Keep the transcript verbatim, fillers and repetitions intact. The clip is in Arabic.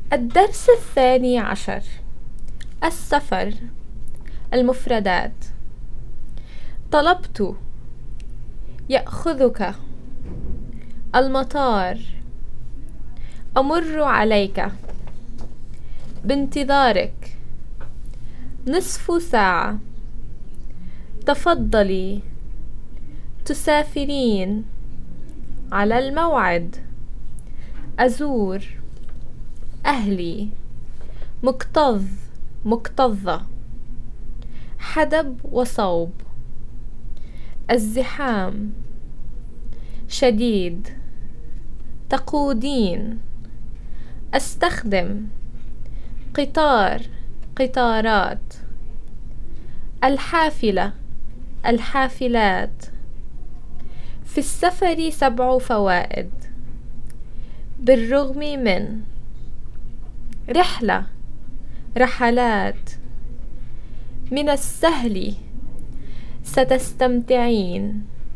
الدرس الثاني عشر: السفر. المفردات: طلبت، يأخذك، المطار، أمر عليك، بانتظارك، نصف ساعة، تفضلي، تسافرين، على الموعد، أزور، أهلي، مكتظ، مكتظة، حدب وصوب، الزحام، شديد، تقودين، أستخدم، قطار، قطارات، الحافلة، الحافلات، في السفر سبع فوائد، بالرغم من، رحلة، رحلات، من السهل، ستستمتعين.